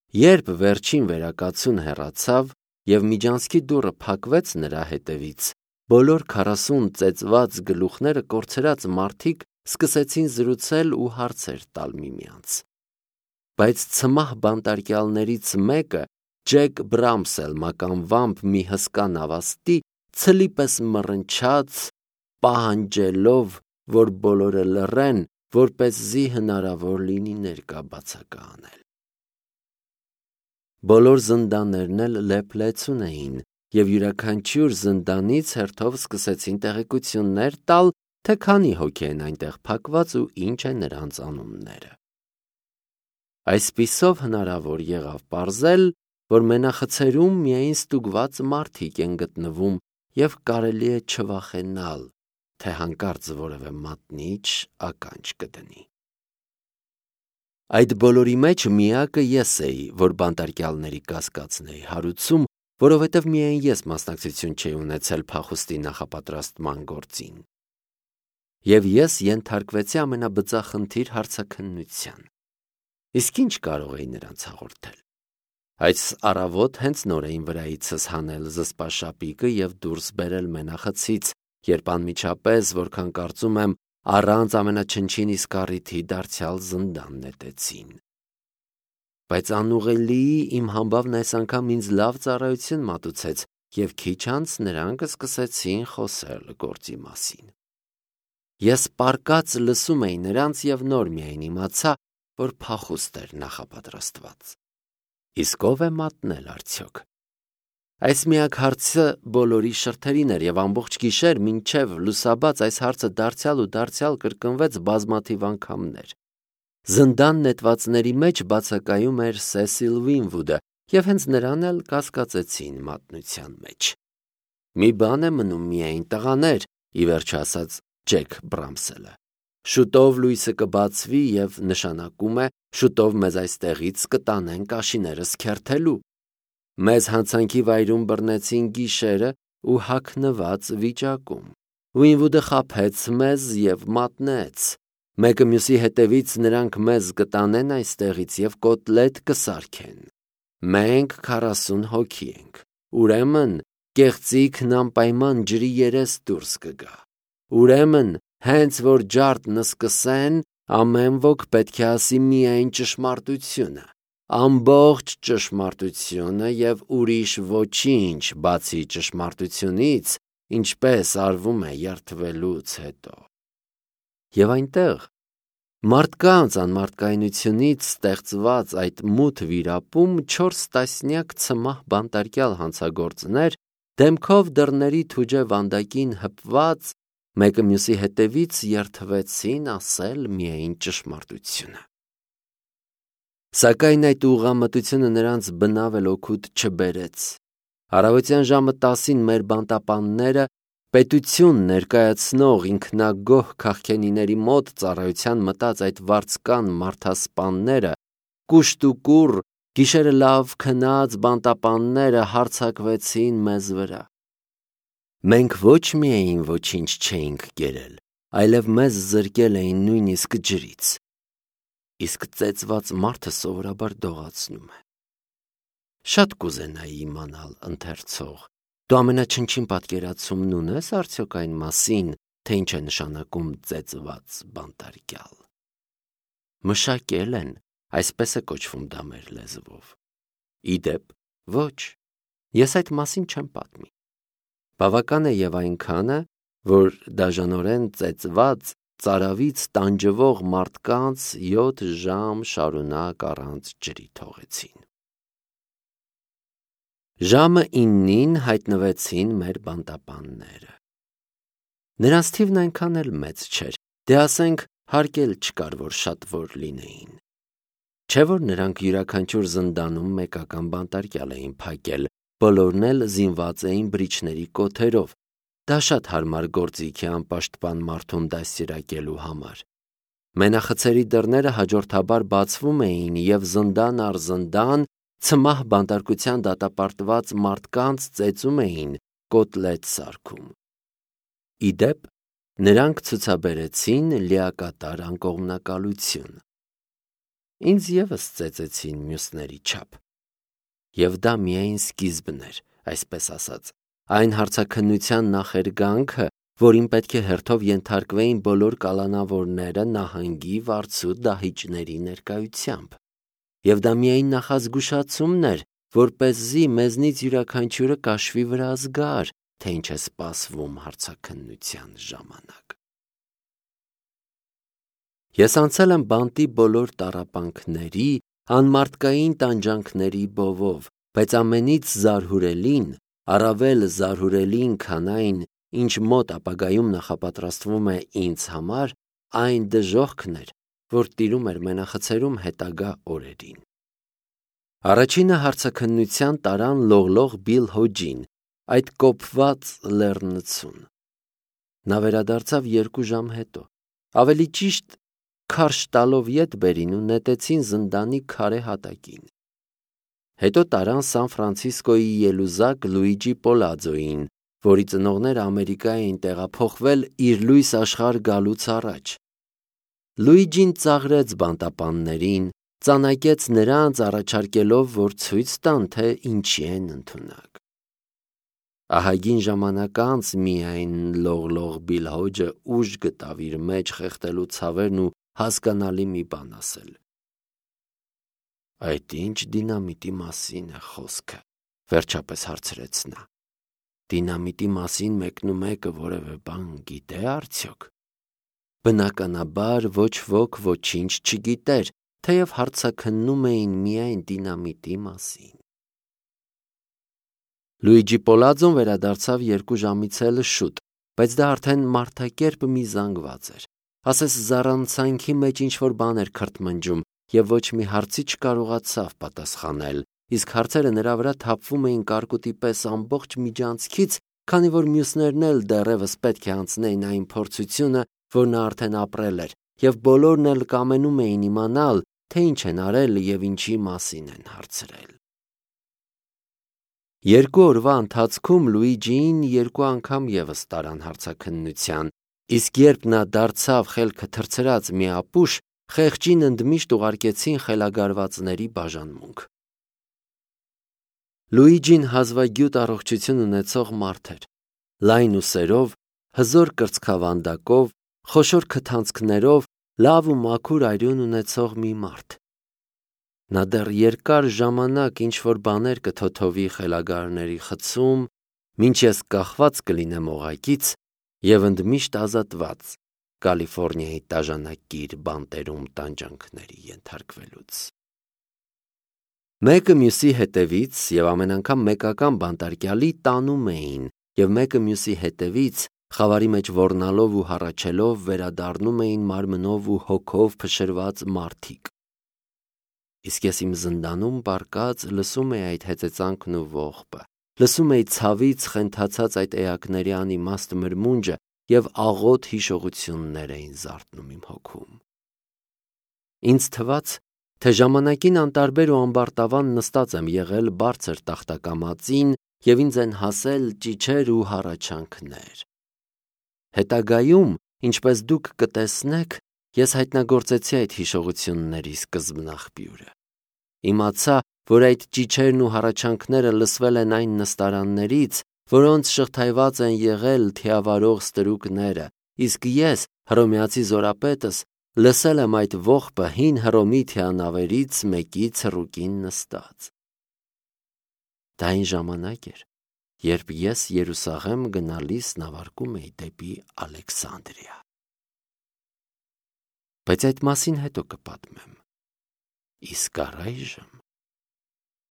Երբ վերջին վերակացուն հեռացավ և միջանցքի դուռը փակվեց նրա հետևից, բոլոր 40 ծեծված գլուխները կորցրած մարդիկ սկսեցին զրուցել ու հարցեր տալ միմյանց։ Բայց ցմահ բանտարկյալներից մեկը, Ջեք Բրամսել մականվամբ մի հսկա նավաստի, ցլի պես մռնչաց, պահանջելով, որ բոլորը լռեն, որպեսզի հնարավոր լինի ներկա բացակա անել։ Բոլոր զնդաններն էլ լեփ-լեցուն էին, և յուրաքանչյուր զնդանից հերթով սկսեցին տեղեկություններ տալ, թե քանի հոգի են այնտեղ փակված ու ինչ է նրանց անունները։ Այսպիսով հնարավոր եղավ պարզել, որ մենախցերում միայն ստուգված մարդիկ են գտնվում և կարելի է չվախենալ, թե հանկարծ որևէ մատնիչ ականջ կդնի։ Այդ բոլորի մեջ միակը ես էի, որ բանտարկյալների կասկածն էի հարուցում, որովհետև միայն ես մասնակցություն չէի ունեցել փախուստի նախապատրաստման գործին։ Եվ ես ենթարկվեցի ամենաբծախնդիր հարցաքննության։ Իսկ ինչ կարող էի նրանց հաղորդել։ Այս առավոտ հենց նոր էին վրայիցս հանել զսպաշապիկը և դուրս բերել մենախցից, երբ անմիջապես, որքան կարծում եմ, առանց ամենաչնչին իսկ առիթի դարձյալ զնդան նետեցին։ Բայց անուղղելիի իմ համբավն այս անգամ ինձ լավ ծառայություն մատուցեց, և քիչ անց նրանք սկսեցին խոսել գործի մասին։ Ես պառկած լսում էի նրանց և նոր միայն իմացա, որ փախուստ էր նախապատրաստված։ Իսկ ով է մատնել արդյոք։ Այս միակ հարցը բոլորի շրթերին էր, և ամբողջ գիշեր մինչև լուսաբաց այս հարցը դարձյալ ու դարձյալ կրկնվեց բազմաթիվ անգամներ։ Զնդան նետվածների մեջ բացակայում էր Սեսիլ Վինվուդը, և հենց նրան էլ կասկածեցին մատնության մեջ։ Մի բան է մնում միայն տղաներ, ի վերջո ասաց Ջեք Բրամսելը։ Շուտով լույսը կբացվի և նշանակում է, շուտով մեզ այստեղից կտանեն կաշիներս քերթելու։ Մեզ հանցանքի վայրում բռնեցին գիշերը ու հագնված վիճակում։ Վինվուդը խաբեց մեզ և մատնեց։ Մեկը մյուսի հետևից նրանք մեզ կտանեն այստեղից և կոտլետ կսարքեն։ Մենք 40 հոգի ենք։ Ուրեմն կեղծիքն անպայման ջրի երես դուրս կգա։ Ուրեմն հենց որ ջարդն սկսեն, ամեն ոք պետք է ասի միայն ճշմարտությունը, ամբողջ ճշմարտությունը և ուրիշ ոչինչ, բացի ճշմարտությունից, ինչպես արվում է երդվելուց հետո։ Եվ այնտեղ, մարդկանց անմարդկայնությունից ստեղծված այդ մութ վիրապում 4 տասնյակ ցմահ բանտարկյալ հանցագործներ, դեմքով դռների թուջե վանդակին հպված, մեկը մյուսի հետևից երդվեցին ասել միայն ճշմարտությունը։ Սակայն այդ ուղղամտությունը նրանց բնավ էլ օգուտ չբերեց։ Առավոտյան ժամը 10-ին մեր բանտապանները, պետություն ներկայացնող ինքնագոհ քաղքենիների մոտ ծառայության մտած այդ վարձկան մարդասպանները, կուշտ ու կուռ, գիշերը լավ քնած բանտապանները հարձակվեցին մեզ վրա։ Մենք ոչ միայն ոչինչ չէինք կերել, այլև մեզ զրկել էին նույնիսկ ջրից։ Իսկ ծեծված մարդը սովորաբար դողացնում է։ Շատ կուզենայի իմանալ, ընթերցող, դու ամենաչնչին պատկերացումն ունես արդյոք այն մասին, թե ինչ է նշանակում ծեծված բանտարկյալ։ Մշակել են, այսպես է կոչվում դա մեր լեզվով։ Ի դեպ, ոչ, ես այդ մասին չեմ պատմի։ Բավական է և այնքանը, որ դաժանորեն ծեծված, ծարավից տանջվող մարդկանց 7 ժամ շարունակ առանց ջրի թողեցին։ Ժամը 9-ին հայտնվեցին մեր բանտապանները։ Նրանց թիվն այնքան էլ մեծ չէր, դե ասենք հարկ էլ չկար, որ շատ որ լինեին։ Չէ՞ որ նրանք յուրաքանչյուր զնդանում մեկական բանտարկյալ էին փակել, բոլորն էլ զինված էին բրիչների կոթերով։ Դա շատ հարմար գործիք է անպաշտպան մարդուն դաստիարակելու համար։ Մենախցերի դռները հաջորդաբար բացվում էին և զնդան առ զնդան ցմահ բանտարկության դատապարտված մարդկանց ծեծում էին, կոտլետ սարքում։ Ի դեպ, նրանք ցուցաբերեցին լիակատար անկողմնակալություն։ ինձ ևս ծեծեցին մյուսների չափ։ Եվ դա միայն սկիզբն էր, այսպես ասած, այն հարցաքննության նախերգանքը, որին պետք է հերթով ենթարկվեին բոլոր կալանավորները նահանգի վարձու դահիճների ներկայությամբ։ Եվ դա միայն նախազգուշացումն էր, որպեսզի մեզնից յուրաքանչյուրը կաշվի վրա զգար, թե ինչ է սպասվում հարցաքննության ժամանակ։ Ես անցել եմ բանտի բոլոր տառապանքների, անմարդկային տանջանքների բովով, բայց ամենից զարհուրելին, առավել զարհուրելին, քան այն, ինչ մոտ ապագայում նախապատրաստվում է ինձ համար, այն դժոխքն էր, որ տիրում էր մենախցերում հետագա օրերին։ Առաջինը հարցաքննության տարան լողլող Բիլ Հոջին, այդ կոփված լեռնցուն։ Նա վերադարձավ 2 ժամ հետո, ավելի ճիշտ քարշ տալով ետ բերին ու նետեցին զնդանի քարե հատակին։ Հետո տարան Սան Ֆրանցիսկոյի ելուզակ Լուիջի Պոլաձոյին, որի ծնողները Ամերիկա էին տեղափոխվել իր լույս աշխարհ գալուց առաջ։ Լուիջին ծաղրեց բանտապաններին, ծանակեց նրանց, առաջարկելով, որ ցույց տան, թե ինչի են ընդունակ։ Ահագին ժամանակ անց միայն լողլող Բիլ Հոջը ուժ գտավ իր մեջ խեղդելու ցավերն ու հասկանալի մի բան ասել։ Այդ ինչ դինամիտի մասին է խոսքը, վերջապես հարցրեց նա։ Դինամիտի մասին մեկնումեկը որևէ բան գիտե արդյոք։ Բնականաբար ոչ ոք ոչինչ չգիտեր, թեև հարցաքննում էին միայն դինամիտի մասին։ Լուիջի Պոլաձոն վերադարձավ 2 ժամից էլ շուտ, բայց դա արդեն մարդակերպ մի զանգված էր։ Ասես զառանցանքի մեջ ինչ-որ բան էր քրթմնջում, և ոչ մի հարցի չկարողացավ պատասխանել, իսկ հարցերը նրա վրա թափվում էին կարկուտի պես ամբողջ միջանցքից, քանի որ մյուսներն էլ դեռևս պետք է անցնեին այն փորձությունը, որ նա արդեն ապրել էր, և բոլորն էլ կամենում էին իմանալ, թե ինչ են արել և ինչի մասին են հարցրել։ 2 օրվա ընթացքում Լուիջիին 2 անգամ ևս տարան հարցաքննության, իսկ երբ նա դարձավ խելքը թռցրած մի ապուշ, խեղճին ընդմիշտ ուղարկեցին խելագարվածների բաժանմունք։ Լուիջին հազվագյուտ առողջություն ունեցող մարդ էր, լայն ուսերով, հզոր կրծքավանդակով, խոշոր քթանցքներով, լավ ու մաքուր արյուն ունեցող մի մարդ։ Նա դեռ երկար ժամանակ ինչ-որ բաներ կթոթովի խելագարների խցում, մինչ ես կախված կլինեմ օղակից և ընդմիշտ ազատված Կալիֆոռնիայի տաժանակիր բանտերում տանջանքների ենթարկվելուց։ Մեկը մյուսի հետևից և ամեն անգամ մեկական բանտարկյալի տանում էին, և մեկը մյուսի հետևից, խավարի մեջ ոռնալով ու հառաչելով, վերադառնում էին մարմնով ու հոգով փշրված մարդիկ։ Իսկ ես իմ զնդանում պառկած լսում էի այդ հեծեծանքն ու ողբը, լսում էի ցավից խենթացած այդ էակների անիմաստ մրմունջը, և աղոտ հիշողություններ էին զարթնում իմ հոգում։ Ինձ թվաց, թե ժամանակին անտարբեր ու ամբարտավան նստած եմ եղել բարձր տախտակամածին և ինձ են հասել ճիչեր ու հառաչանքներ։ Հետագայում, ինչպես դուք կտեսնեք, ես հայտնագործեցի այդ հիշողությունների սկզբնաղբյուրը։ Իմացա, որ այդ ճիչերն ու հառաչանքները լսվել են այն նստարաններից, որոնց շղթայված են եղել թիավարող ստրուկները, իսկ ես, հռոմեացի զորապետս, լսել եմ այդ ողբը հին Հռոմի թիանավերից մեկի ցռուկին նստած։ Դա այն ժամանակ էր, երբ ես Երուսաղեմ գնալիս նավարկում էի դեպի Ալեքսանդրիա։ Բայց այդ մասին հետո կպատմեմ։ Իսկ առայժմ